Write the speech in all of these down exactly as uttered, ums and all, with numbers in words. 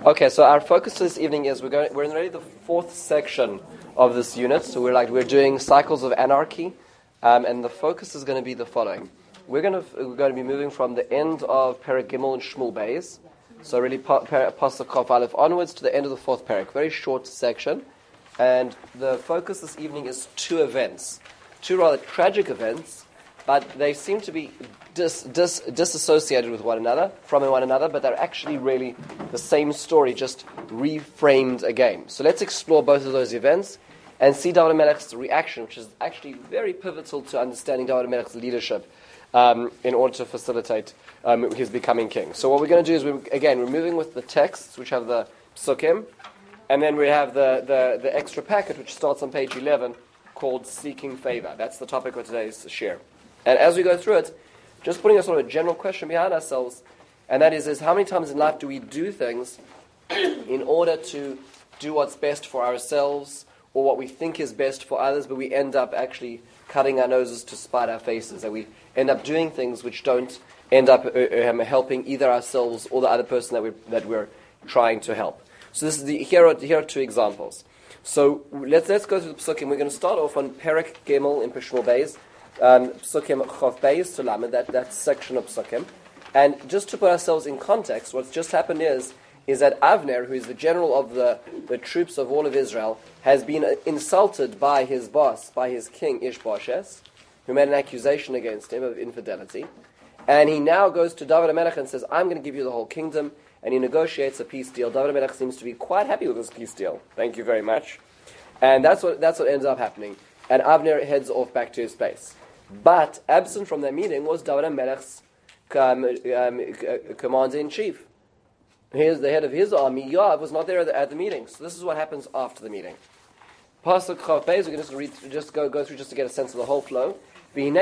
Okay, so our focus this evening is we're going we're in already the fourth section of this unit. So we're like we're doing cycles of anarchy, um, and the focus is going to be the following. We're going to we're going to be moving from the end of Perek Gimel and Shmuel Beis, so really Pasuk Kaf Aleph onwards to the end of the fourth Perek. Very short section, and the focus this evening is two events, two rather tragic events, but they seem to be dis, dis, disassociated with one another, from one another, but they're actually really the same story, just reframed again. So let's explore both of those events and see David HaMelech's reaction, which is actually very pivotal to understanding David HaMelech's leadership um, in order to facilitate um, his becoming king. So what we're going to do is, we're, again, we're moving with the texts, which have the psukim, and then we have the, the, the extra packet, which starts on page eleven, called Seeking Favor. That's the topic of today's share. And as we go through it, just putting a sort of a general question behind ourselves, and that is, is how many times in life do we do things in order to do what's best for ourselves or what we think is best for others, but we end up actually cutting our noses to spite our faces, and we end up doing things which don't end up uh, um, helping either ourselves or the other person that we're, that we're trying to help. So this is the, here are, here are two examples. So let's let's go through the psukim. We're going to start off on Perek Gimel in Shmuel Beis, um, psukim Chof Beis to Lamed, that, that section of psukim. And just to put ourselves in context, what's just happened is is that Avner, who is the general of the, the troops of all of Israel, has been insulted by his boss, by his king Ishbosheth, who made an accusation against him of infidelity. And he now goes to David HaMelech and says, I'm going to give you the whole kingdom. And he negotiates a peace deal. David HaMelech seems to be quite happy with this peace deal. Thank you very much. And that's what that's what ends up happening. And Avner heads off back to his place. But absent from that meeting was David HaMelech's um, um, commander-in-chief. Here's the head of his army. Yoav was not there at the, at the meeting. So this is what happens after the meeting. Pasuk Chav Beis, we're going to read, just go go through just to get a sense of the whole flow. So in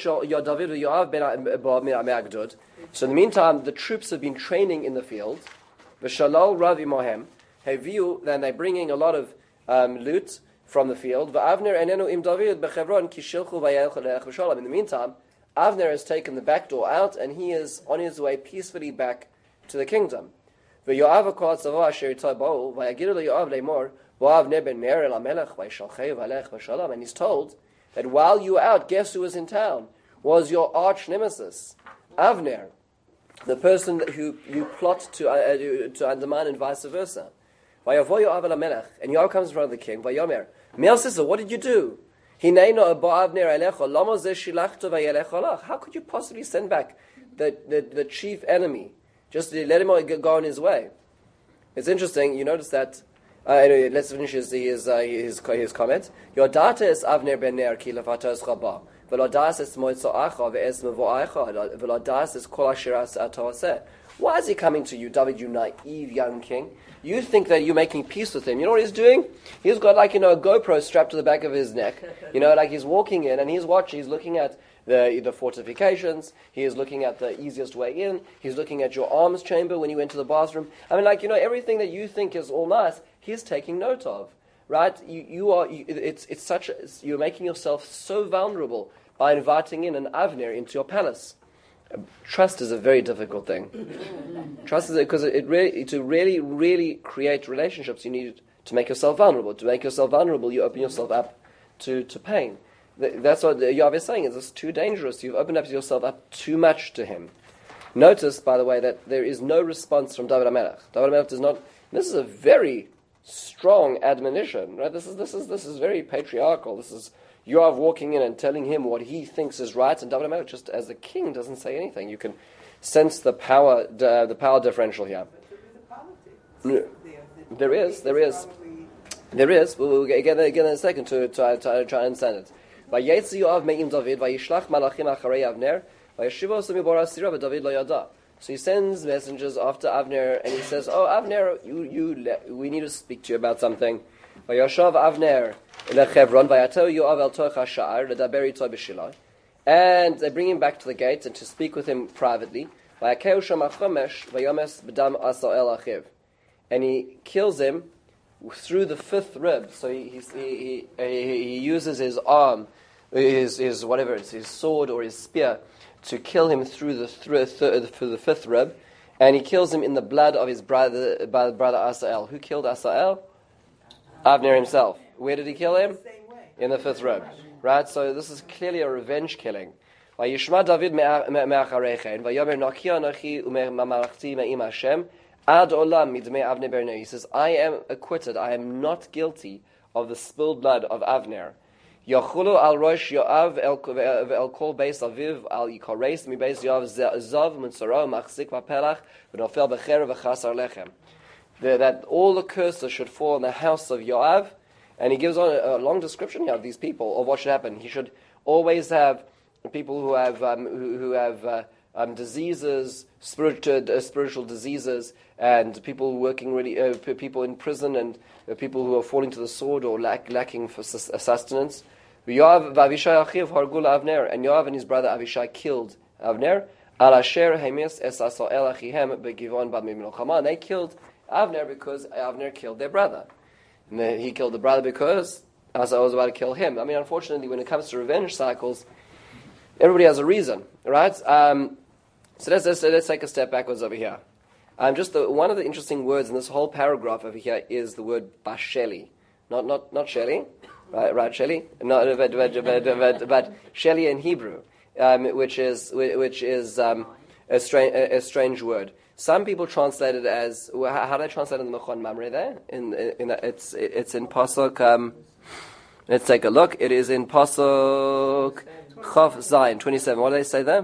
the meantime, the troops have been training in the field. V'shalal ravi mohem heviu, then they're bringing a lot of um, loot from the field. V'avner enenu im David bechevron ki shilchu vayelchu le'ech v'shalom. In the meantime, Avner has taken the back door out, and he is on his way peacefully back to the kingdom. V'yoav ha'kol tzavo asher yitzai bo'u v'yagidu le'yoav le'mor v'avner ben ner el hamelech v'yishalcheu v'alech v'shalom. And he's told that while you were out, guess who was in town? Was your arch nemesis, Avner, the person who you plot to uh, to undermine, and vice versa. And Yoav comes in front of the king. Vayomer, Me'al what did you do? How could you possibly send back the, the, the chief enemy? Just to let him go on his way. It's interesting, you notice that. Uh, anyway, let's finish his his, uh, his, his comment. Your data is Avner ben Ner ki levatos rabah. V'lo das es moitzoacha ve'es mevo'acha. V'lo das es kol asher atoseh. Why is he coming to you, David, you naive young king? You think that you're making peace with him. You know what he's doing? He's got like, you know, a GoPro strapped to the back of his neck. You know, like he's walking in and he's watching, he's looking at the the fortifications. He is looking at the easiest way in. He's looking at your arms chamber when you went to the bathroom. I mean, like, you know, everything that you think is all nice, he's taking note of, right? You you are, you, it's it's such, a, you're making yourself so vulnerable by inviting in an Avner into your palace. Trust is a very difficult thing. Trust is because it really to really really create relationships. You need to make yourself vulnerable. To make yourself vulnerable, you open yourself up to, to pain. That's what Yoav is saying. Is it's too dangerous. You've opened up yourself up too much to him. Notice, by the way, that there is no response from David HaMelech. David HaMelech does not. This is a very strong admonition, right? This is this is this is very patriarchal. This is Yoav walking in and telling him what he thinks is right, and David HaMelech, just as the king, doesn't say anything. You can sense the power, uh, the power differential here. There is, there is, there is. We'll get again, again in a second to, to, to, to try and understand it. Vayetzi Yoav me'im David, vayishlach malachim acharei Avner, vayeshivo semibor asira, v'David lo yada. So he sends messengers after Avner, and he says, "Oh, Avner, you, you, we need to speak to you about something." Vayashav Avner lechevron, vayatel Yoav el toch hasha'ar ledaber ito b'shilai, and they bring him back to the gate and to speak with him privately. Vayakeu sham achomesh vayomes b'dam asa el achiv, and he kills him through the fifth rib. So he he he, he, he uses his arm, his his whatever it's his sword or his spear, to kill him through the through, through the fifth rib, and he kills him in the blood of his brother, brother Asael. Who killed Asael? Avner himself. Where did he kill him? In the fifth rib. Right? So this is clearly a revenge killing. Vayishma David me'acharechen, vayomer nakia anachi u'me'malachti me'im Hashem, ad olam midmei Avner ber Ner. He says, I am acquitted, I am not guilty of the spilled blood of Avner. Yachulu al rosh Yoav el kol beis aviv al yikareis mi beis Yoav zav mutzaro machzik v'pelach v'nofel b'cher v'chasar lechem. That all the curses should fall in the house of Yoav, and he gives on a, a long description here of these people, of what should happen. He should always have people who have um, who, who have uh, um, diseases, spiritual uh, spiritual diseases, and people working really, uh, people in prison, and uh, people who are falling to the sword or lack, lacking for sustenance. Yoav v'Avishai achiv hargul Avner, and Yoav and his brother Avishai killed Avner. Al asher hemis es Asael achihem begivon bad milchama. They killed Avner because Avner killed their brother. And then he killed the brother because Asael was about to kill him. I mean, unfortunately, when it comes to revenge cycles, everybody has a reason, right? Um, so let's, let's let's take a step backwards over here. Um, just the, one of the interesting words in this whole paragraph over here is the word basheli, not not not Shelley. Right, right, Shelley. No, but, but, but, but, but Shelley in Hebrew, um, which is which is um, a strange a, a strange word. Some people translate it as how, how do they translate it in the Mechon Mamre there? In, in, in it's it's in pasuk. Um, let's take a look. It is in pasuk Chav Zayin twenty-seven. What do they say there?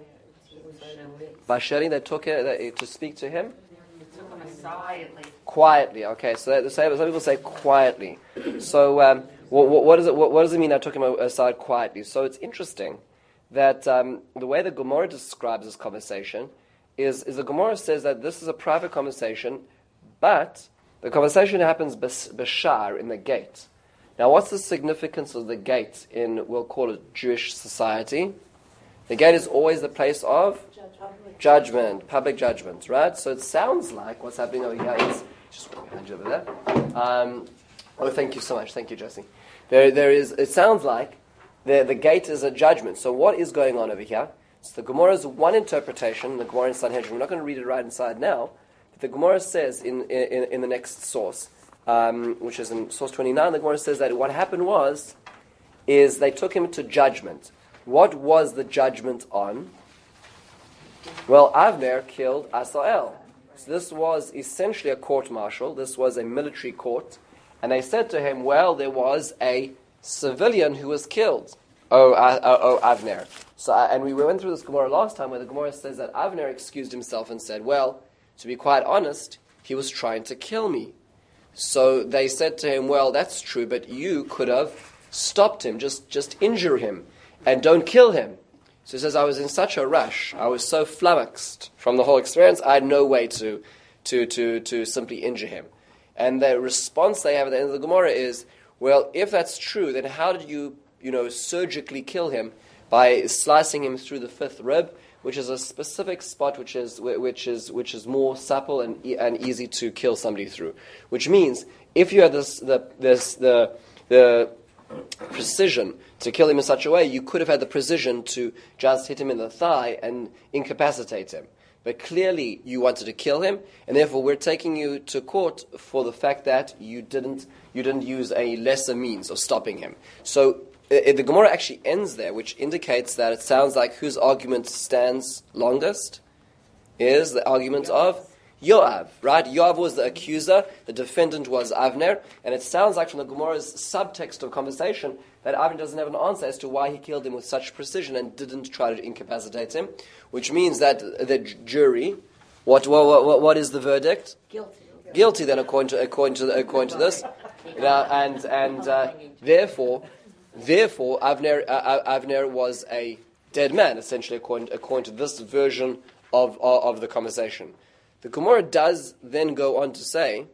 By Shelley, they took it they, to speak to him. Quietly. Quietly. Okay, so they, some people say quietly. So. Um, What, what, what, does it, what, what does it mean I took him aside quietly? So it's interesting that um, the way the Gemara describes this conversation is, is the Gemara says that this is a private conversation, but the conversation happens b'shar, in the gate. Now what's the significance of the gate in, we'll call it Jewish society? The gate is always the place of judgment, public judgment, right? So it sounds like what's happening over here is, just behind you over there. Um, oh, thank you so much. Thank you, Jesse. There, there is. It sounds like the the gate is a judgment. So what is going on over here? So the Gemara's one interpretation. The Gemara in Sanhedrin. We're not going to read it right inside now. But the Gemara says in in, in the next source, um, which is in source twenty-nine, the Gemara says that what happened was, is they took him to judgment. What was the judgment on? Well, Avner killed Asael. So this was essentially a court-martial. This was a military court. And they said to him, well, there was a civilian who was killed. Oh, uh, oh, oh Avner. So, uh, and we went through this Gemara last time where the Gemara says that Avner excused himself and said, well, to be quite honest, he was trying to kill me. So they said to him, well, that's true, but you could have stopped him, just, just injure him, and don't kill him. So he says, I was in such a rush, I was so flummoxed from the whole experience, I had no way to, to, to, to simply injure him. And the response they have at the end of the Gemara is, well, if that's true, then how did you, you know, surgically kill him? By slicing him through the fifth rib, which is a specific spot which is which is which is more supple and and easy to kill somebody through. Which means if you had this the this the the precision to kill him in such a way, you could have had the precision to just hit him in the thigh and incapacitate him. But clearly you wanted to kill him, and therefore we're taking you to court for the fact that you didn't you didn't use a lesser means of stopping him. So uh, the Gemara actually ends there, which indicates that it sounds like whose argument stands longest is the argument of Yoav, right? Yoav was the accuser, the defendant was Avner, and it sounds like from the Gemara's subtext of conversation that Avner doesn't have an answer as to why he killed him with such precision and didn't try to incapacitate him, which means that the jury, what what what, what is the verdict? Guilty. Guilty, then, according to according to according to this, uh, and and uh, therefore, therefore Avner uh, Avner was a dead man, essentially, according according to this version of of, of the conversation. The Gemara does then go on to say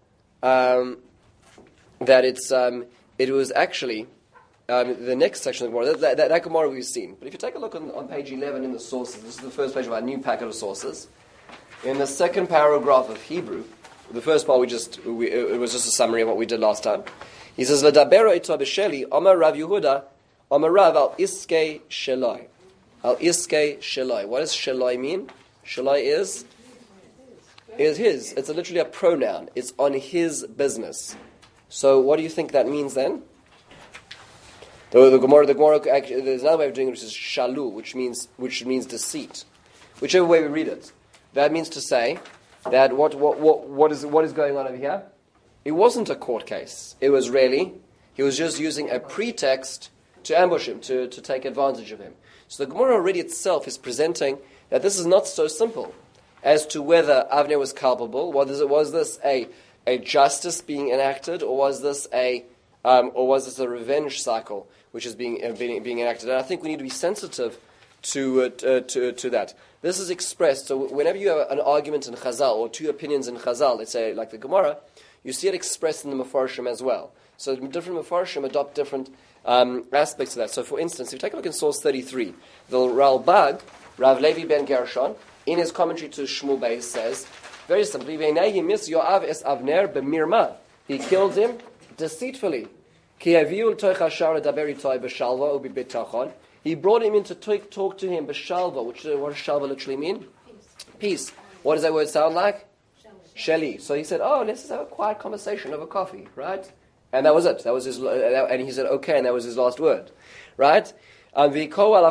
um, that it's um, it was actually um, the next section of the Gemara. That, that, that Gemara we've seen. But if you take a look on, on page eleven in the sources, this is the first page of our new packet of sources. In the second paragraph of Hebrew, the first part we just we, it was just a summary of what we did last time. He says, "V'dabero ito b'sheli, Amar Rav Yehuda, Amar Rav al iskei sheloi, al iskei sheloi." What does sheloi mean? Sheloi is is his. It's a, literally a pronoun. It's on his business. So what do you think that means then? The, the Gemara, the Gemara, actually, there's another way of doing it, which is shalu, which means which means deceit. Whichever way we read it, that means to say that what what what what is what is going on over here? It wasn't a court case. It was really he was just using a pretext to ambush him, to, to take advantage of him. So the Gemara already itself is presenting that this is not so simple as to whether Avner was culpable. Was, was this a a justice being enacted, or was this a um, or was this a revenge cycle which is being uh, being, being enacted? And I think we need to be sensitive to uh, to, to to that. This is expressed. So whenever you have an argument in Chazal or two opinions in Chazal, let's say like the Gemara, you see it expressed in the Mefarshim as well. So different Mefarshim adopt different um, aspects of that. So for instance, if you take a look in source thirty-three, the Ralbag, Rav Levi ben Gershon, in his commentary to Shmuel Beis says, very simply, he killed him deceitfully. He brought him in to talk, talk to him, b'shalva, which what does shalva literally mean? Peace. Peace. What does that word sound like? Sheli. So he said, oh, let's just have a quiet conversation over coffee, right? And that was it. That was his, uh, and he said, okay, and that was his last word, right? Um, so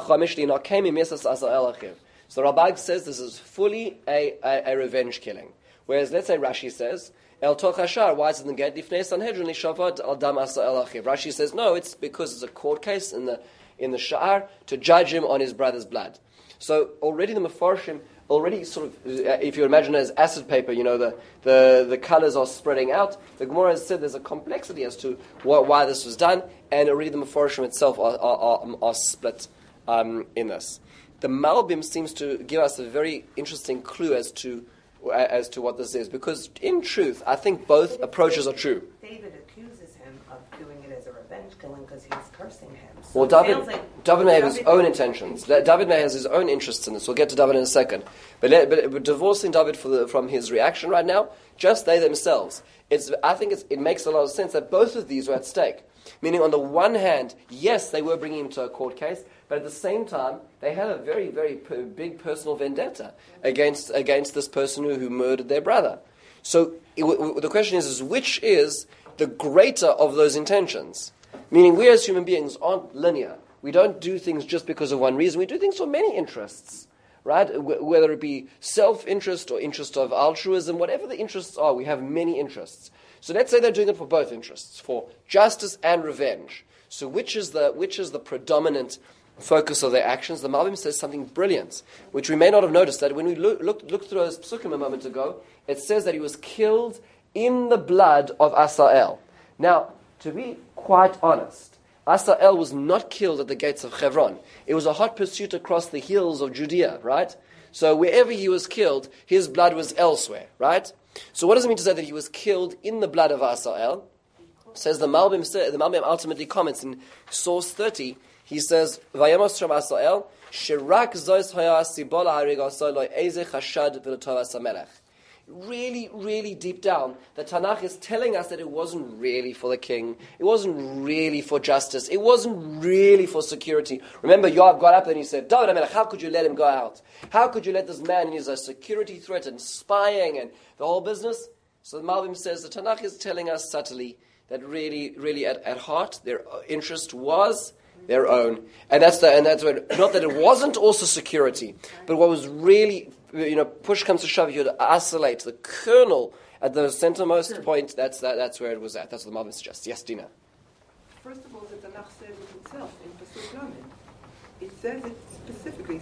Rabag says this is fully a, a, a revenge killing. Whereas, let's say Rashi says, El Tochashar, why doesn't get Difnei Sanhedrin Shavad Al Dam Asa El Achiv? Rashi says, no, it's because it's a court case in the in the Sha'ar to judge him on his brother's blood. So already the Mefarshim, already sort of, if you imagine it as acid paper, you know, the, the, the colors are spreading out. The Gemara has said there's a complexity as to what, why this was done, and already the Mefarshim itself are, are, are, are split um, in this. The Malbim seems to give us a very interesting clue as to as to what this is, because in truth, I think both approaches are true. David accuses him of doing it as a revenge killing because he's cursing him. So well, David, like David may have his own intentions. David may has his own interests in this. We'll get to David in a second. But, let, but, but divorcing David for the, from his reaction right now, just they themselves, it's, I think it's, it makes a lot of sense that both of these were at stake. Meaning, on the one hand, yes, they were bringing him to a court case, but at the same time, they had a very, very per- big personal vendetta against against this person who, who murdered their brother. So it, w- the question is, is, which is the greater of those intentions? Meaning, we as human beings aren't linear. We don't do things just because of one reason. We do things for many interests, right? W- whether it be self-interest or interest of altruism, whatever the interests are, we have many interests. So let's say they're doing it for both interests, for justice and revenge. So which is the which is the predominant focus of their actions? The Malbim says something brilliant, which we may not have noticed. That when we look, look, looked through those psukim a moment ago, it says that he was killed in the blood of Asael. Now, to be quite honest, Asael was not killed at the gates of Hebron. It was a hot pursuit across the hills of Judea, right? So wherever he was killed, his blood was elsewhere, right? So what does it mean to say that he was killed in the blood of Asael? Says the Malbim, the Malbim ultimately comments in source thirty. He says, "Vayamos Shem Asael shirak zois haya sibola harigasoi lo eze chashad v'letovas hamelech." Really, really deep down, the Tanakh is telling us that it wasn't really for the king. It wasn't really for justice. It wasn't really for security. Remember, Yoav got up and he said, David HaMelech, how could you let him go out? How could you let this man, he's a security threat and spying and the whole business? So the Malbim says, the Tanakh is telling us subtly that really, really at, at heart, their interest was their own. And that's the, and that's what, not that it wasn't also security, but what was really, you know, push comes to shove, you had to isolate the kernel at the centermost sure. point. That's that, that's where it was at. That's what the Malbim suggests. Yes, Dina. First of all, the Tanakh says it itself in Pasuk Lamed. It says it specifically.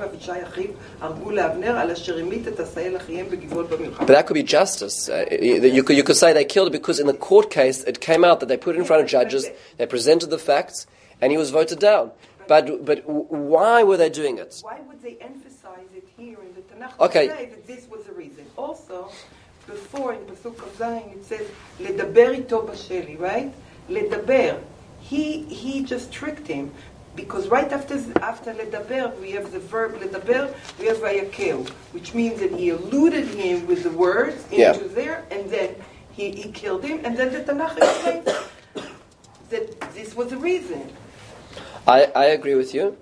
But that could be justice. Uh, you could you could say they killed it because in the court case it came out that they put it in front of judges, they presented the facts, and he was voted down. But but why were they doing it? Why would they emphasize it here in the Tanakh okay. to say that this was the reason? Also, before in Pasuk Zayin it says ledaber ito b'sheli, right? Ledaber. He he just tricked him because right after after ledaber we have the verb ledaber, we have vayakel, which means that he eluded him with the words into yeah. there, and then he, he killed him, and then the Tanakh explains that this was the reason. I, I agree with you.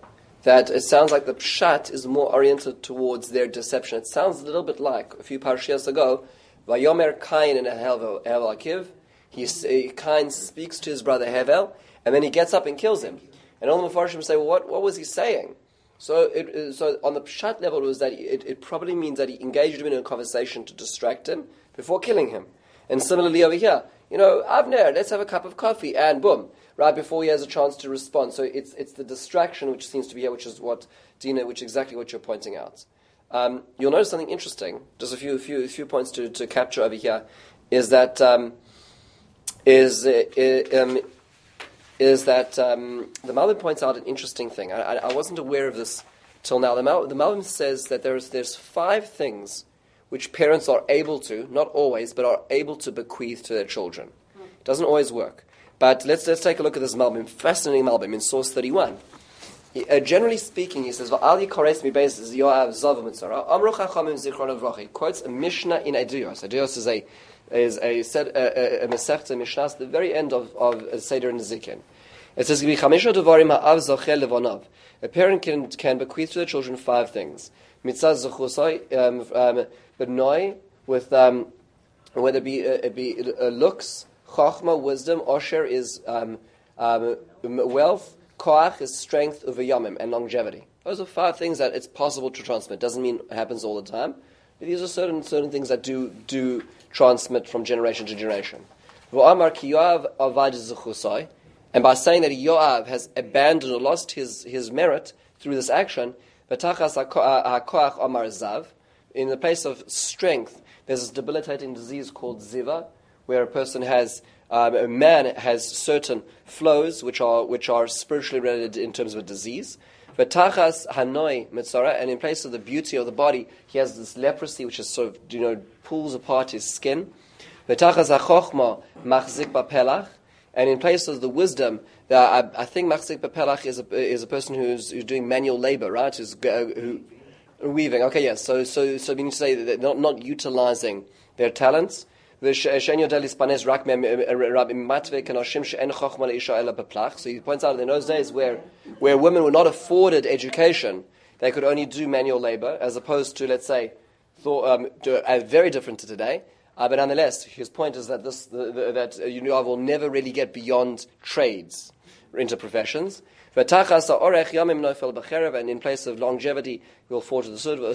that it sounds like the pshat is more oriented towards their deception. It sounds a little bit like a few parashiyos ago, Vayomer Kain in Hevel Akiv. He Kain speaks to his brother Hevel, and then he gets up and kills him. And all the Mepharshim say, well, what what was he saying? So, it, so on the pshat level, it was that it, it probably means that he engaged him in a conversation to distract him before killing him. And similarly over here, you know, Avner, let's have a cup of coffee, and boom, right before he has a chance to respond. So it's it's the distraction which seems to be here, which is what Dina, which is exactly what you're pointing out. Um, you'll notice something interesting. Just a few a few a few points to, to capture over here is that um, is uh, um, is that um, the Malbim points out an interesting thing. I, I, I wasn't aware of this till now. The, Mal, the Malbim says that there's there's five things which parents are able to, not always, but are able to bequeath to their children. It doesn't always work. But let's let's take a look at this Malbim, fascinating Malbim in source thirty-one. He, uh, generally speaking, he says, "Va'ali kores mi basis Yoav zav mitzara." Amru chachamim zichron avrachi. He quotes a Mishnah in Eduyos. Eduyos is a is a said a, a, a Masechta Mishnah at the very end of of a Seder Nezikin. It says, "V'chamisha devarim ha'av zochel levonav." A parent can can bequeath to their children five things. Mitzvah zechusai um, benoi with um, whether it be uh, it be uh, looks, chachma wisdom, osher is um, um, wealth, koach is strength, uvayamim and longevity. Those are five things that it's possible to transmit. Doesn't mean it happens all the time. But these are certain certain things that do do transmit from generation to generation. V'amar ki Yoav avad zechusai. And by saying that Yoav has abandoned or lost his, his merit through this action, in the place of strength, there's this debilitating disease called ziva, where a person has, um, a man has certain flows which are which are spiritually related in terms of a disease. V'tachas hanoi mitzara, and in place of the beauty of the body, he has this leprosy which is sort of, you know, pulls apart his skin. V'tachas hachochma machzik bapelach. And in place of the wisdom, uh, I, I think Machzik Bepelach is a is a person who's who's doing manual labor, right? Who's uh, who, weaving. Okay, yes. So so so we need to say that they're not not utilizing their talents. So he points out that in those days where where women were not afforded education, they could only do manual labor, as opposed to, let's say, thought, um, do, uh, very different to today. Uh, but nonetheless, his point is that this the, the, that uh, Yoav will never really get beyond trades into professions. And in place of longevity, he will fall to the sword.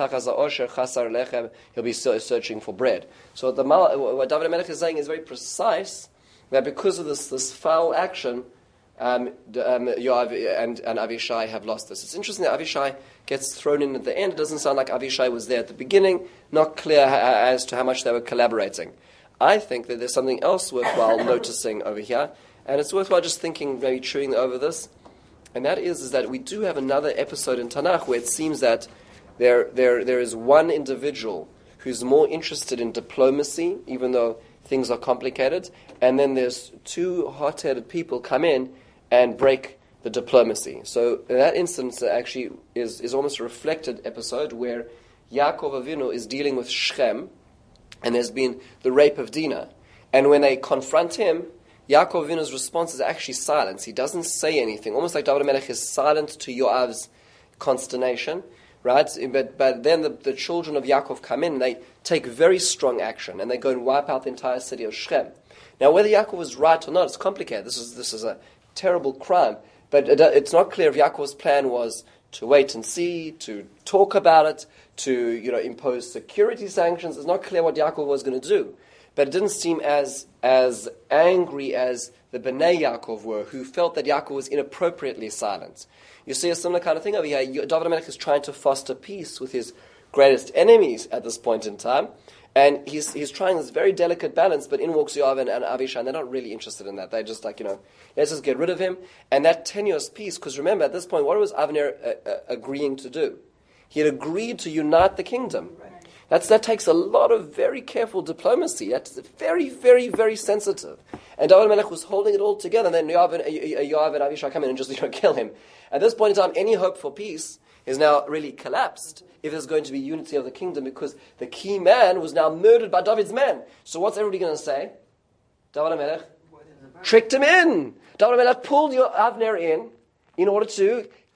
He'll be searching for bread. So the, what David HaMelech is saying is very precise, that because of this this foul action, um, um, Yoav and, and Avishai have lost this. It's interesting that Avishai gets thrown in at the end. It doesn't sound like Avishai was there at the beginning. Not clear ha- as to how much they were collaborating. I think that there's something else worthwhile noticing over here, and it's worthwhile just thinking, maybe chewing over this. And that is, is that we do have another episode in Tanakh where it seems that there, there, there is one individual who's more interested in diplomacy, even though things are complicated, and then there's two hot-headed people come in and break the diplomacy. So in that instance, actually is, is almost a reflected episode where Yaakov Avinu is dealing with Shechem, and there's been the rape of Dinah. And when they confront him, Yaakov Avinu's response is actually silence. He doesn't say anything, almost like David HaMelech is silent to Yoav's consternation, right? But but then the, the children of Yaakov come in and they take very strong action, and they go and wipe out the entire city of Shechem. Now, whether Yaakov was right or not, it's complicated. This is this is a terrible crime, but it, it's not clear if Yaakov's plan was to wait and see, to talk about it, to you know impose security sanctions. It's not clear what Yaakov was going to do. But it didn't seem as as angry as the Bnei Yaakov were, who felt that Yaakov was inappropriately silent. You see a similar kind of thing over here. David HaMelech is trying to foster peace with his greatest enemies at this point in time, and he's he's trying this very delicate balance, but in walks Yoav and, and Avishai, and they're not really interested in that. They're just like, you know, let's just get rid of him. And that tenuous peace, because remember, at this point, what was Avner uh, uh, agreeing to do? He had agreed to unite the kingdom. That's, that takes a lot of very careful diplomacy. That's very, very, very sensitive. And David HaMelech was holding it all together, and then Yoav and, Yoav and Avishai come in and just you know, kill him. At this point in time, any hope for peace is now really collapsed if there's going to be unity of the kingdom, because the key man was now murdered by David's men. So what's everybody going to say? David HaMelech tricked him in. David HaMelech pulled Avner in in order to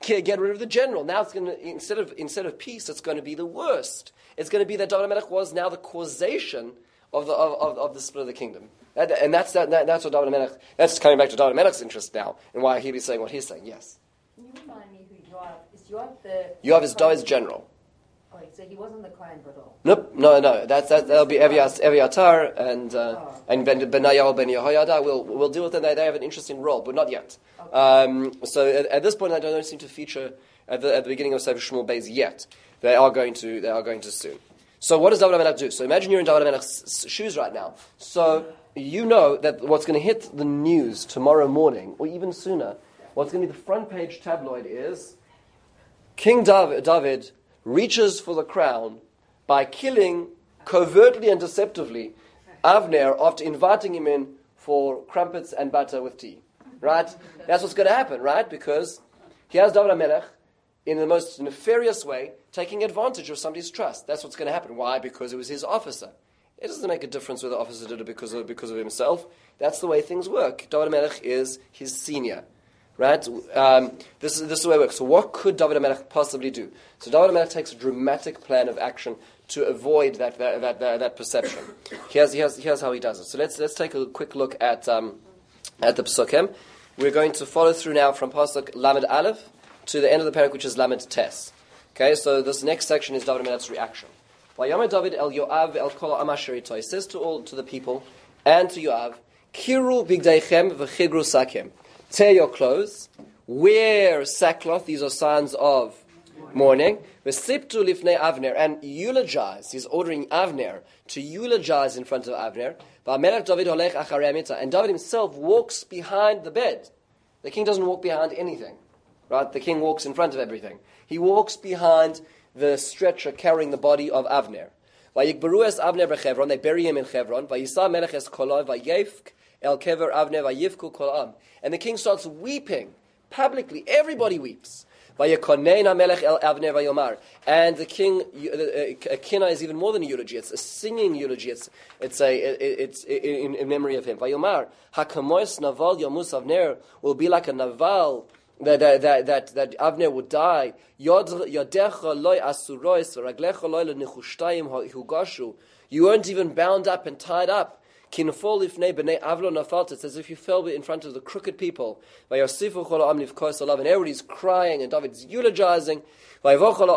get rid of the general. Now it's going to, instead of instead of peace, it's going to be the worst. It's going to be that David HaMelech was now the causation of the of, of, of the split of the kingdom. That, and that's that, that, that's what David HaMelech, that's coming back to David HaMelech's interest now, and why he'll be saying what he's saying, yes. Can you remind me who Yoav is? Yoav the... Yoav is David's general. Oh, wait, so he wasn't the Kohen Gadol? Nope, no, no. That's, that, that'll be Eviatar and uh, oh. and Ben Benayahu, Ben Yehoiada. We'll, we'll deal with them. They, they have an interesting role, but not yet. Okay. Um, so at, at this point, they don't seem to feature at the, at the beginning of Sefer Shmuel Beis yet. They are going to, they are going to soon. So what does David HaMelech do? So imagine you're in David HaMelech's shoes right now. So you know that what's going to hit the news tomorrow morning, or even sooner, what's going to be the front page tabloid is King David, David reaches for the crown by killing covertly and deceptively Avner after inviting him in for crumpets and butter with tea. Right? That's what's going to happen, right? Because here's David HaMelech in the most nefarious way taking advantage of somebody's trust. That's what's going to happen. Why? Because it was his officer. It doesn't make a difference whether the officer did it because of, because of himself. That's the way things work. David HaMelech is his senior. Right? Um, this, is, this is the way it works. So what could David HaMelech possibly do? So David HaMelech takes a dramatic plan of action to avoid that that, that, that, that perception. Here's, here's, here's how he does it. So let's let's take a quick look at um, at the Pesukim. We're going to follow through now from Pasuk Lamed Aleph to the end of the parak, which is Lamed Tes. Okay, so this next section is David HaMelech's reaction. Vayomer David el Yoav el kol ha'am asher ito. He says to all to the people and to Yoav, Kiru bigdeichem v'chigru sakem. Tear your clothes, wear sackcloth, these are signs of mourning. V'siptu lifnei Avner, and eulogize. He's ordering Avner to eulogize in front of Avner. V'amelech David holech acharei hamita, and David himself walks behind the bed. The king doesn't walk behind anything, right? The king walks in front of everything. He walks behind the stretcher carrying the body of Avner. Vayikberu es Avner b'Chevron, they bury him in Chevron. Vayisa melech es koloi, vayefk el kever Avner, vayifku kol am. And the king starts weeping publicly. Everybody weeps. Vayakonein hamelech el Avner vayomar. And the king, a kina is even more than a eulogy. It's a singing eulogy. It's it's a it's in, in memory of him. Vayomar hakamois naval yomus Avner will be like a naval that that that that, that Avner would die. Yodecha loy asurois raglecha loy lenichushtayim hugashu. You weren't even bound up and tied up. It's as if you fell in front of the crooked people. And everybody's crying and David's eulogizing. And there's a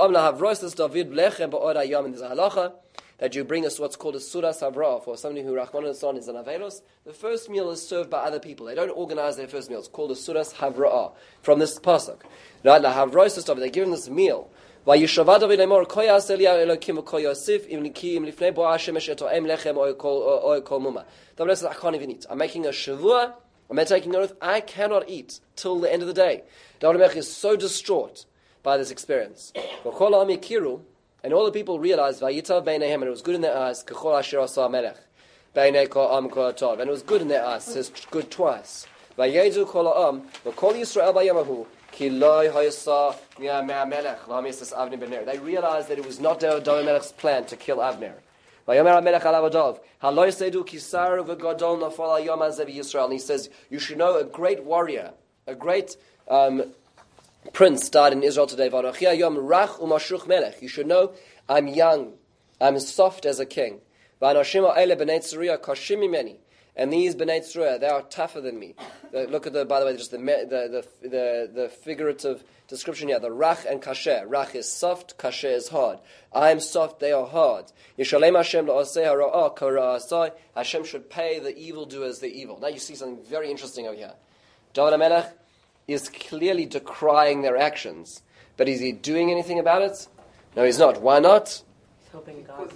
halacha that you bring us what's called a surah sabra for somebody who Rahman al-San is an avelos. The first meal is served by other people. They don't organize their first meal. It's called a surah havra from this pasuk. They give him this meal. Vayishava David lemor koyas Eliyahu Elokim v'koyosif im likim lifnei bo Hashem etoem lechem oy kol muma. David says, I can't even eat. I'm making a shavua. I'm taking an oath. I cannot eat till the end of the day. David HaMelech is so distraught by this experience. V'chol ha'am yakiru, and all the people realized vayitav beineihem, and it was good in their eyes. K'chol asher asa HaMelech beinei kol ha'am kol ha'tov, and it was good in their eyes. It says good twice. Vayedu kol ha'am v'kol Yisrael b'yamahu. They realized that it was not David HaMelech's plan to kill Avner. And he says, you should know a great warrior, a great um, prince died in Israel today. You should know I'm young, I'm soft as a king. And these B'nai Tzruya, they are tougher than me. The, look at the, by the way, just the the the, the, the figurative description here. The Rach and Kasher. Rach is soft, Kasher is hard. I am soft, they are hard. Yishalem Hashem la'aseh hara'ah kara'asai. Hashem should pay the evildoers the evil. Now you see something very interesting over here. David HaMelech is clearly decrying their actions. But is he doing anything about it? No, he's not. Why not? Hoping God.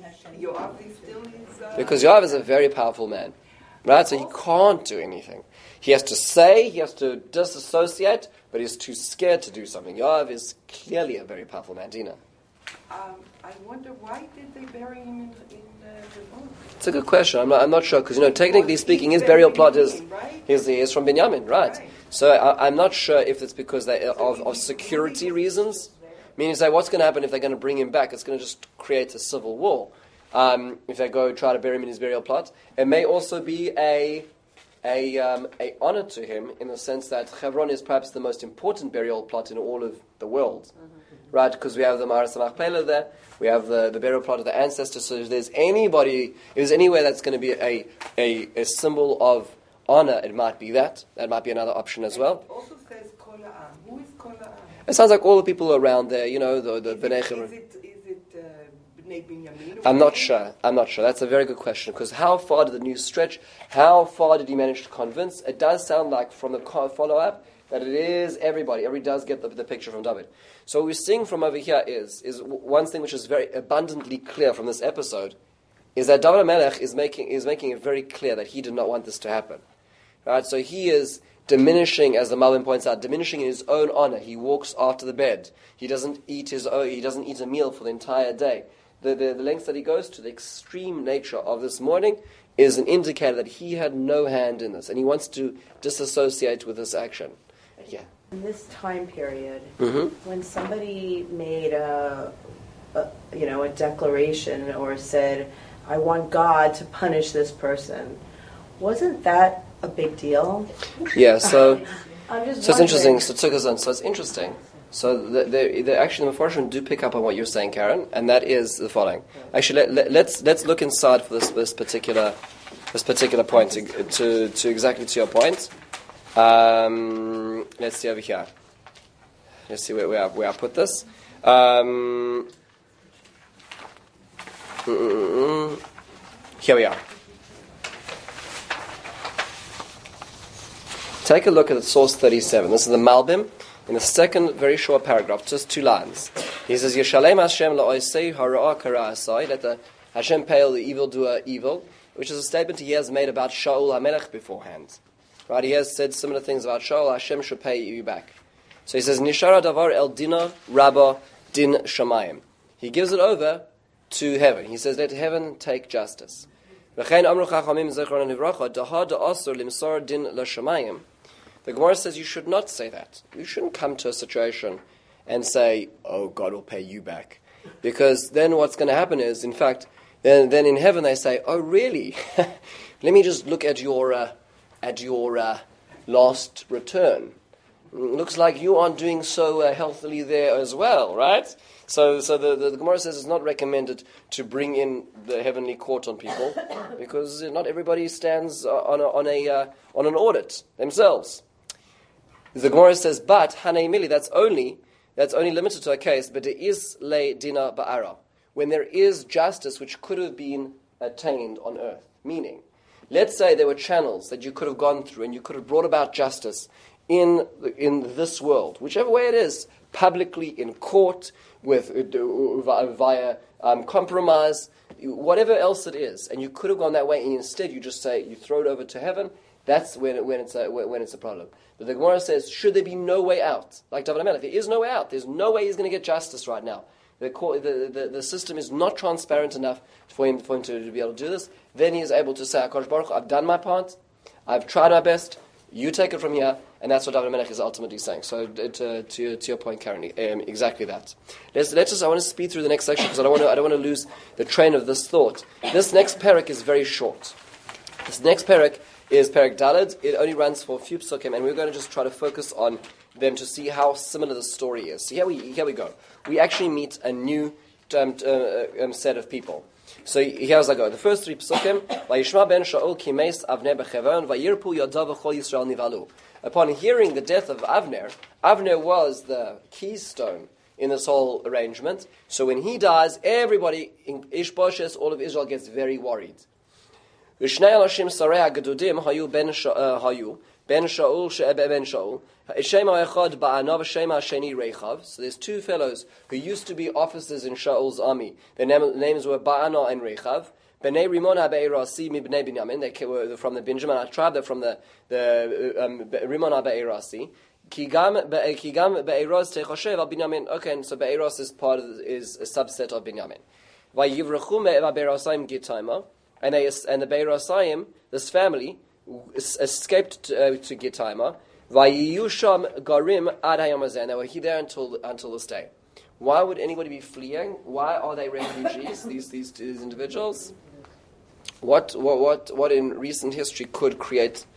Because Yoav is a very powerful man. Right? So he can't do anything. He has to say, he has to disassociate, but he's too scared to do something. Yoav is clearly a very powerful man. Dina. Um, I wonder, why did they bury him in, in uh, Hebron? It's a good question. I'm not, I'm not sure, because, you know, technically speaking, his burial plot is, is, is from Binyamin, right? right. So I, I'm not sure if it's because they, of, of security reasons. Meaning, say, what's going to happen if they're going to bring him back? It's going to just create a civil war. Um, if they go try to bury him in his burial plot. It may also be a a um, a honor to him in the sense that Hebron is perhaps the most important burial plot in all of the world, mm-hmm. right? Because we have the Maharas Machpelah there, we have the, the burial plot of the ancestors. So if there's anybody, if there's anywhere that's going to be a, a a symbol of honor, it might be that. That might be another option as well. It also says Kol Ha'am. Who is Kol Ha'am? It sounds like all the people around there, you know, the the Bnei Hebron. Is it is it uh, Bnei Binyamin? I'm not sure. I'm not sure. That's a very good question, because how far did the news stretch? How far did he manage to convince? It does sound like from the follow-up that it is everybody. Everybody does get the, the picture from David. So what we're seeing from over here is, is one thing which is very abundantly clear from this episode, is that David HaMelech is making, is making it very clear that he did not want this to happen. Right? So he is diminishing, as the Malbim points out, diminishing in his own honor. He walks after the bed. He doesn't eat his own, he doesn't eat a meal for the entire day. The, the, the lengths that he goes to, the extreme nature of this morning, is an indicator that he had no hand in this, and he wants to disassociate with this action. Yeah. In this time period, Mm-hmm. when somebody made a, a, you know, a declaration or said, "I want God to punish this person," wasn't that a big deal? Yeah. So, I'm just so it's wondering. interesting. So tzukazon. So it's interesting. So the, the, the actually the Mefarshim do pick up on what you're saying, Karen, and that is the following. Actually, let, let, let's let's look inside for this this particular this particular point to to, to exactly to your point. Um, let's see over here. Let's see where, where, I, where I put this. Um, mm-mm-mm. Here we are. Take a look at source thirty-seven. This is the Malbim. In the second very short paragraph, just two lines. He says, Yeshalem Hashem la'osei hara'a kara'asai, let the Hashem pay the evildoer evil, which is a statement he has made about Shaul HaMelech beforehand. Right, he has said similar things about Shaul. Hashem should pay you back. So he says, Nishara davar el dina rabba din shamayim. He gives it over to heaven. He says, let heaven take justice. V'chein amru chachamim zechron nivracha daha da'asur limsar din l'shamayim. The Gemara says you should not say that. You shouldn't come to a situation and say, oh, God will pay you back. Because then what's going to happen is, in fact, then, then in heaven they say, oh, really? Let me just look at your uh, at your uh, last return. Looks like you aren't doing so uh, healthily there as well, right? So so the, the, the Gemara says it's not recommended to bring in the heavenly court on people, because not everybody stands on a, on, a, uh, on an audit themselves. The Gemara says, but hanei mili, that's only that's only limited to a case, but it is le dina ba'ara, when there is justice which could have been attained on earth. Meaning, let's say there were channels that you could have gone through and you could have brought about justice in in this world, whichever way it is, publicly, in court, with uh, via um, compromise, whatever else it is, and you could have gone that way, and instead you just say you throw it over to heaven. That's when, when it's a, when it's a problem. But the Gemara says, should there be no way out? Like David HaMelech, there is no way out. There's no way he's going to get justice right now. The, the, the, the system is not transparent enough for him, for him to, to be able to do this. Then he is able to say, HaKadosh Baruch Hu, I've done my part, I've tried my best, you take it from here, and that's what David HaMelech is ultimately saying. So to, to, to your point, Karen, um, exactly that. Let's, let's just, I want to speed through the next section because I don't want to, I don't want to lose the train of this thought. This next parak is very short. This next parak is Perek Daled. It only runs for a few psukim, and we're going to just try to focus on them to see how similar the story is. So here we here we go. We actually meet a new um, uh, um, set of people. So here's I go. The first three psukim: Vayishma ben Shaul kimeis Avner bechevron vayirpu yadav v'chol Yisrael nivalu. Upon hearing the death of Avner, Avner was the keystone in this whole arrangement. So when he dies, everybody in Ishboshes, all of Israel, gets very worried. V'shnei anashim sarei hagadudim hayu ben hayu ben Shaul she'eben Shaul. Shema echad ba'anav shema sheni Rechav. So there's two fellows who used to be officers in Shaul's army. Their name, names were Ba'ana and Rechav. Bnei Rimon ha'be'erasi mi bnei Binyamin. They were from the Benjamin tribe. They're from the the um, Rimon ha'be'erasi. Kigam kigam be'eros techoshev al Binyamin. Okay, and so be'eros is part of is a subset of Binyamin. Vayivrechu me'evabe'erasayim gitaima. And, they, and the Be'erasayim, this family, escaped to, uh, to Gitaima. Vayiyusham garim ad hayom hazeh. And they were there until until this day. Why would anybody be fleeing? Why are they refugees? these, these these individuals. What what what what in recent history could create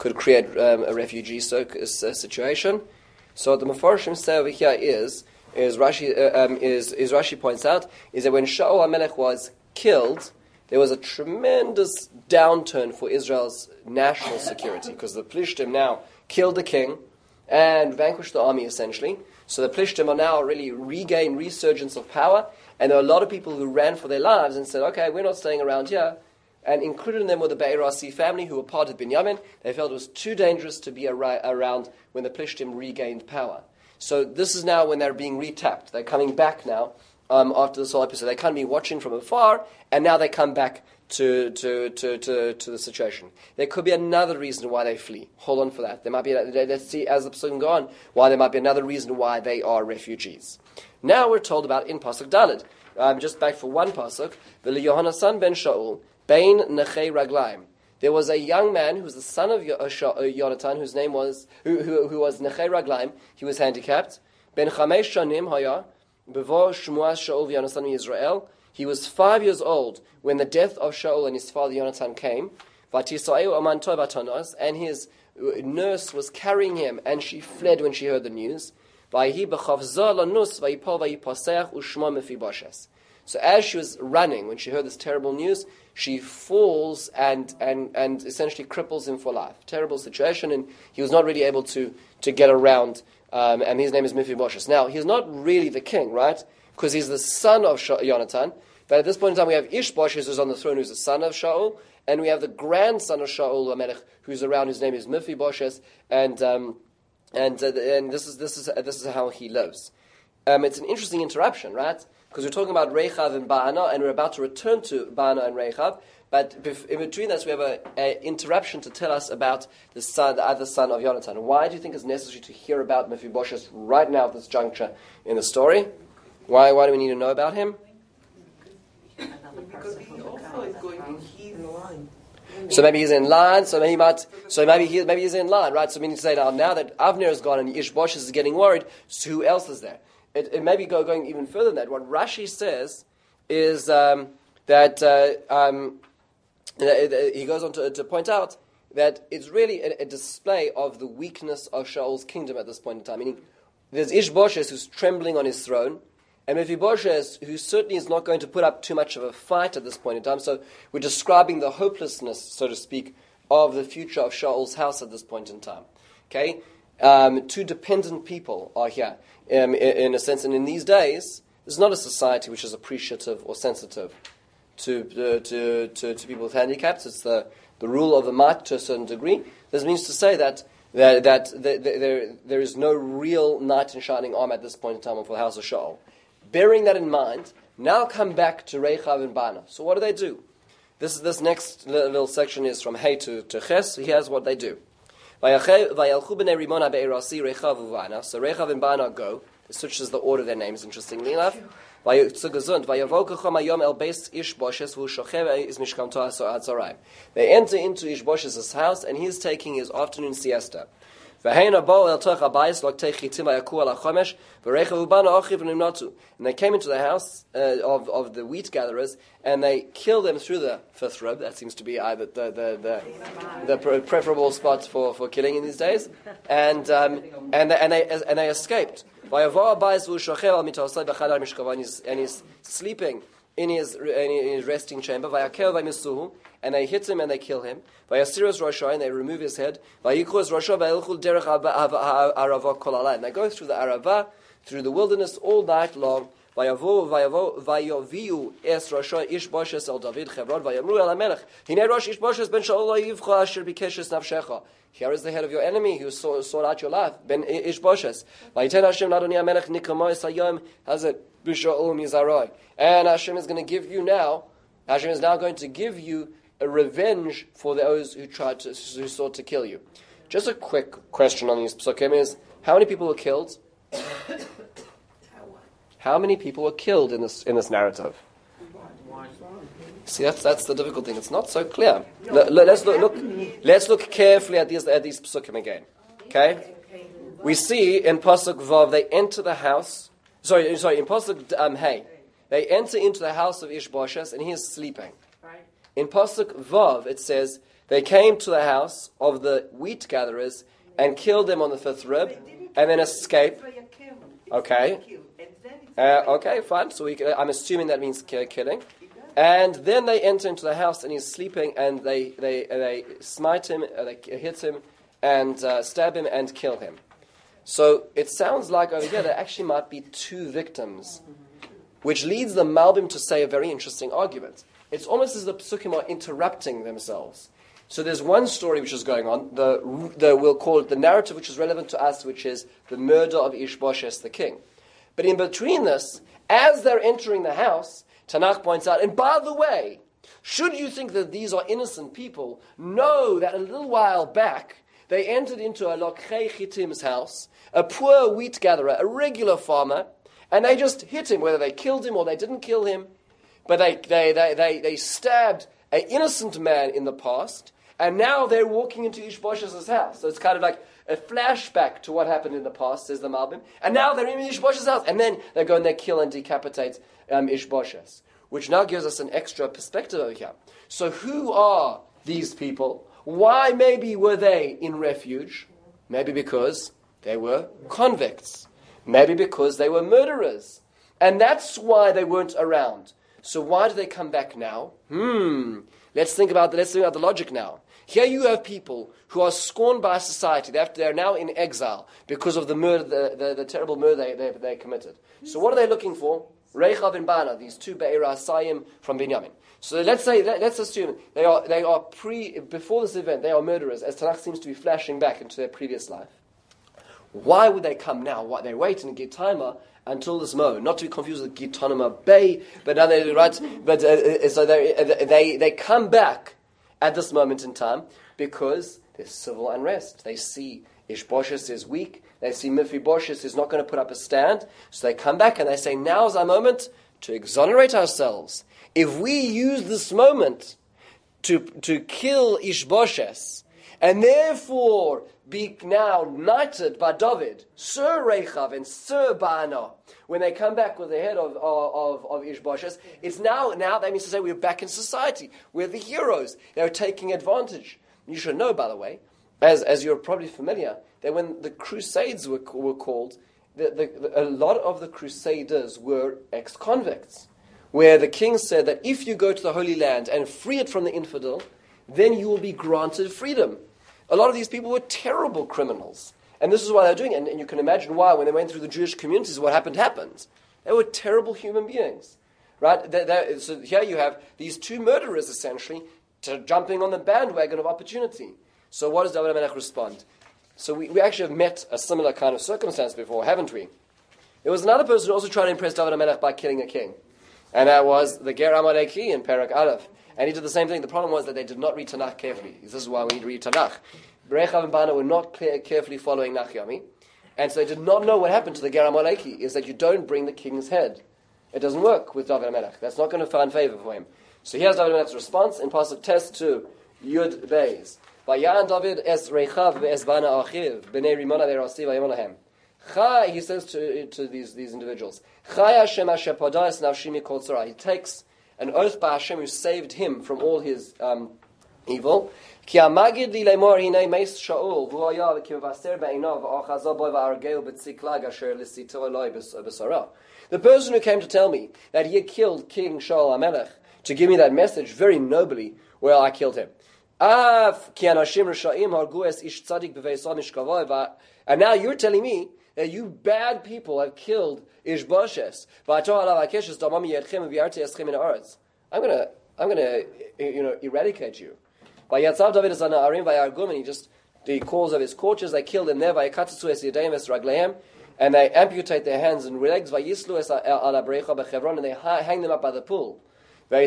could create um, a refugee so, uh, situation. So what the Mefarshim say over here is, is Rashi uh, um, is, is Rashi points out, is that when Shaul HaMelech was killed, there was a tremendous downturn for Israel's national security, because the Plishtim now killed the king and vanquished the army essentially. So the Plishtim are now really regained resurgence of power, and there are a lot of people who ran for their lives and said, okay, we're not staying around here. And included in them were the Be'erasi family, who were part of Binyamin. They felt it was too dangerous to be ar- around when the Plishtim regained power. So this is now when they're being retapped. They're coming back now um, after this whole episode. They kind of be watching from afar, and now they come back to, to, to, to, to the situation. There could be another reason why they flee. Hold on for that. There might be. Let's see as the episode goes on why there might be another reason why they are refugees. Now we're told about in Pasuk Daled. Um, just back for one Pasuk. V'li Yohanasan ben Shaul Bein Nechei Raglaim. There was a young man who was the son of Yonatan, whose name was who who, who was Nechei Raglaim. He was handicapped. Ben Chamesh Shanim Haya Bevo Shmuas Shaul v'Yonatan Yisrael. He was five years old when the death of Shaul and his father Yonatan came. V'Tisa'eu Aman Tov Batanos, and his nurse was carrying him, and she fled when she heard the news. V'Yehi B'Chavza Lanus V'Yipol V'Yipaseach U'Shmo Mefiboshes. So as she was running, when she heard this terrible news, she falls and, and, and essentially cripples him for life. Terrible situation, and he was not really able to, to get around, um, and his name is Mephibosheth. Now, he's not really the king, right? Because he's the son of Sha- Yonatan, but at this point in time we have Ishbosheth, who's on the throne, who's the son of Shaul, and we have the grandson of Shaul HaMelech, who's around, whose name is Mephibosheth, and um, and uh, and this is this is uh, this is how he lives. Um, it's an interesting interruption, right? Because we're talking about Rechav and Ba'ana, and we're about to return to Ba'ana and Rechav, but bef- in between us we have an interruption to tell us about the son, the other son of Yonatan. Why do you think it's necessary to hear about Mephibosheth right now at this juncture in the story? Why Why do we need to know about him? Because he also is going in his line. So maybe he's in line. So maybe he might. So maybe he maybe he's in line, right? So we need to say now, now that Avner is gone and Ishbosheth is getting worried, so who else is there? It, it may be go, going even further than that. What Rashi says is um, that uh, um, he goes on to, to point out that it's really a, a display of the weakness of Shaul's kingdom at this point in time. Meaning, there's Ishbosheth who's trembling on his throne, and Mephibosheth, who certainly is not going to put up too much of a fight at this point in time. So we're describing the hopelessness, so to speak, of the future of Shaul's house at this point in time. Okay, um, two dependent people are here. Um, in, in a sense, and in these days, there's not a society which is appreciative or sensitive to uh, to, to to people with handicaps. It's the, the rule of the might to a certain degree. This means to say that that, that, that there there is no real knight in shining armor at this point in time for the house of Shaul. Bearing that in mind, now come back to Rechav and Ba'ana. So what do they do? This this next little section is from Hey to, to Ches. Here's what they do. So Rechav and Ba'ana go. It switches the order of their names, interestingly enough. They enter into Ishbosheth's house, and he's taking his afternoon siesta. And they came into the house uh, of, of the wheat gatherers, and they killed them through the fifth rib. That seems to be either the the, the, the pre- preferable spot for, for killing in these days. And um, and they, and they and they escaped. And he's, and he's sleeping in his in his resting chamber. And they hit him and they kill him. And they remove his head. And they go through the Arava, through the wilderness all night long. Here is the head of your enemy who sought out your life, Ben Ishbosheth. And Hashem is going to give you now, Hashem is now going to give you a revenge for those who tried to, who sought to kill you. Just a quick question on these psukim is, how many people were killed? How many people were killed in this in this narrative? See, that's that's the difficult thing. It's not so clear. L- let's look, look. Let's look carefully at these at these psukim again. Okay, we see in pasuk vav they enter the house. Sorry, sorry. In pasuk um, hey, they enter into the house of Ishbosheth and he is sleeping. In pasuk vav it says they came to the house of the wheat gatherers and killed them on the fifth rib, and then escaped. Okay. Uh, okay, fine. So we, I'm assuming that means killing. And then they enter into the house, and he's sleeping, and they they they smite him, uh, they hit him, and uh, stab him, and kill him. So it sounds like over here there actually might be two victims, which leads the Malbim to say a very interesting argument. It's almost as the Psukim are interrupting themselves. So there's one story which is going on, the, the we'll call it the narrative which is relevant to us, which is the murder of Ishbosheth the king. But in between this, as they're entering the house, Tanakh points out, and by the way, should you think that these are innocent people, know that a little while back, they entered into a Lokhei Chitim's house, a poor wheat gatherer, a regular farmer, and they just hit him, whether they killed him or they didn't kill him, but they, they, they, they, they stabbed an innocent man in the past, and now they're walking into Ishbosheth's house. So it's kind of like a flashback to what happened in the past, says the Malbim, and now they're in Ishbosheth's house, and then they go and they kill and decapitate um, Ishbosheth, which now gives us an extra perspective over here. So who are these people? Why maybe were they in refuge? Maybe because they were convicts. Maybe because they were murderers. And that's why they weren't around. So why do they come back now? Hmm. Let's think about the, let's think about the logic now. Here you have people who are scorned by society. They have to, they're now in exile because of the murder, the, the, the terrible murder they, they, they committed. So what are they looking for? Rechav and Bana, these two Be'era Asayim from Binyamin. So let's say, let, let's assume they are they are pre before this event they are murderers, as Tanakh seems to be flashing back into their previous life. Why would they come now? Why they wait in Gittima until this moment? Not to be confused with Gitanima Bay, but now they right. But uh, so they they they come back at this moment in time because there's civil unrest. They see Ishbosheth is weak. They see Mephibosheth is not going to put up a stand. So they come back and they say, now's our moment to exonerate ourselves. If we use this moment to, to kill Ishbosheth, and therefore be now knighted by David, Sir Rechav and Sir Baana, when they come back with the head of, of, of Ishbosheth, it's now, now that means to say we're back in society. We're the heroes. They're taking advantage. You should know, by the way, as, as you're probably familiar, that when the Crusades were, were called, the, the, the, a lot of the Crusaders were ex-convicts, where the king said that if you go to the Holy Land and free it from the infidel, then you will be granted freedom. A lot of these people were terrible criminals. And this is why they're doing it. And, and you can imagine why, when they went through the Jewish communities, what happened happened. They were terrible human beings. Right? They're, they're, so here you have these two murderers, essentially, to jumping on the bandwagon of opportunity. So what does David HaMelech respond? So we, we actually have met a similar kind of circumstance before, haven't we? There was another person who also tried to impress David HaMelech by killing a king. And that was the Ger Amaleki in Perak Aleph. And he did the same thing. The problem was that they did not read Tanakh carefully. This is why we need to read Tanakh. Rechav and Bana were not clear, carefully following Nachyami. And so they did not know what happened to the Ger Amaleki, is that you don't bring the king's head. It doesn't work with David HaMelech. That's not going to find favor for him. So here's David HaMelech's response in Pasuk Test to Yud Beis. Vayan David es Rechav es Bana achiv b'nei Rimona ve'rasi v'yamon lahem. Chai, he says to, to these, these individuals, Chai Hashem asher padas nafshi mikol tzara. He takes an oath by Hashem who saved him from all his um, evil. Ki amagid li lemor hinei meis Shaul hu haya v'kivaser be'inav v'achaza boy v'argeu b'tziklag asher l'sito eloi b'sara. The person who came to tell me that he had killed King Shaul HaMelech, to give me that message very nobly, well, I killed him. And now you're telling me that you bad people have killed Ishbosheth. I'm gonna, I'm gonna, you know, eradicate you. And he just, he calls of his courtiers, they killed him there. And they amputate their hands and legs. And they hang them up by the pool. They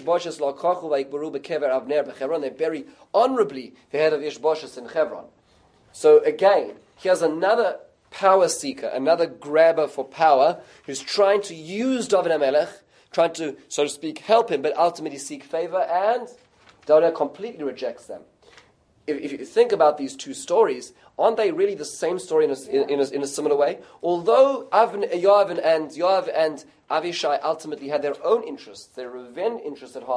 bury honorably the head of Ishbosheth in Hebron. So again, here's another power seeker, another grabber for power, who's trying to use David HaMelech, trying to, so to speak, help him, but ultimately seek favor, and David completely rejects them. If, if you think about these two stories, aren't they really the same story in a, in, in a, in a similar way? Although Avn, Yoav and, and Yoav and Avishai ultimately had their own interests, their revenge interests at heart,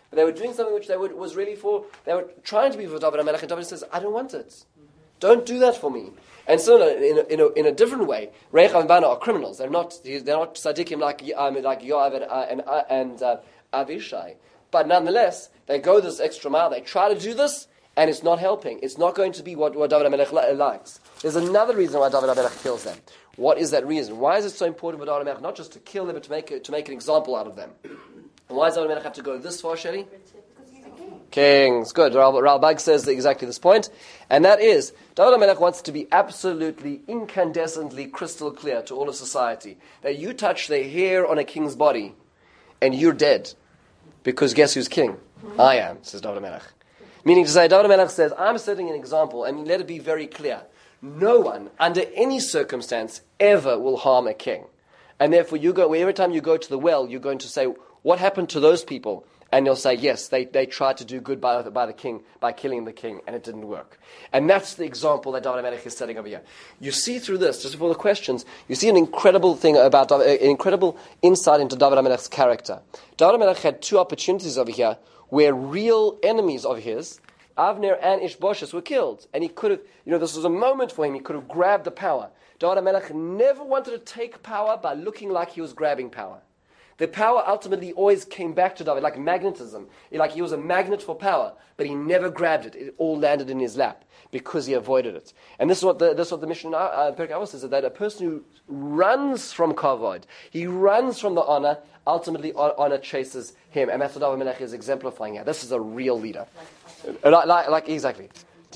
But they were doing something which they would, was really for, they were trying to be for David HaMelech, and David says, I don't want it. Mm-hmm. Don't do that for me. And so in a, in a, in a different way, Rechav and Bana are criminals. They're not, they're not tzaddikim like, um, like Yoav and, uh, and, uh, and uh, Avishai. But nonetheless, they go this extra mile. They try to do this, and it's not helping. It's not going to be what, what David HaMelech li- likes. There's another reason why David HaMelech kills them. What is that reason? Why is it so important for David HaMelech not just to kill them, but to make, to make an example out of them? And why does David HaMelech have to go this far, Shelley? Kings. Good. Ralbag says exactly this point. And that is, David HaMelech wants to be absolutely, incandescently crystal clear to all of society that you touch the hair on a king's body and you're dead. Because guess who's king? I am, says David HaMelech. Meaning to say, David HaMelech says, I'm setting an example, and let it be very clear. No one, under any circumstance, ever will harm a king. And therefore, you go every time you go to the well, you're going to say, what happened to those people? And you'll say, yes, they, they tried to do good by, by the king, by killing the king, and it didn't work. And that's the example that David HaMelech is setting over here. You see through this, just before the questions, you see an incredible thing about, an incredible insight into David HaMelech's character. David HaMelech had two opportunities over here where real enemies of his, Avner and Ishbosheth, were killed. And he could have, you know, this was a moment for him, he could have grabbed the power. David HaMelech never wanted to take power by looking like he was grabbing power. The power ultimately always came back to David, like magnetism. Like he was a magnet for power, but he never grabbed it. It all landed in his lap because he avoided it. And this is what the, this is what the mission uh, Perkei Avos says, that a person who runs from kavod, he runs from the honor, ultimately honor chases him. And that's what David HaMelech is exemplifying here. This is a real leader. Like, like, like exactly.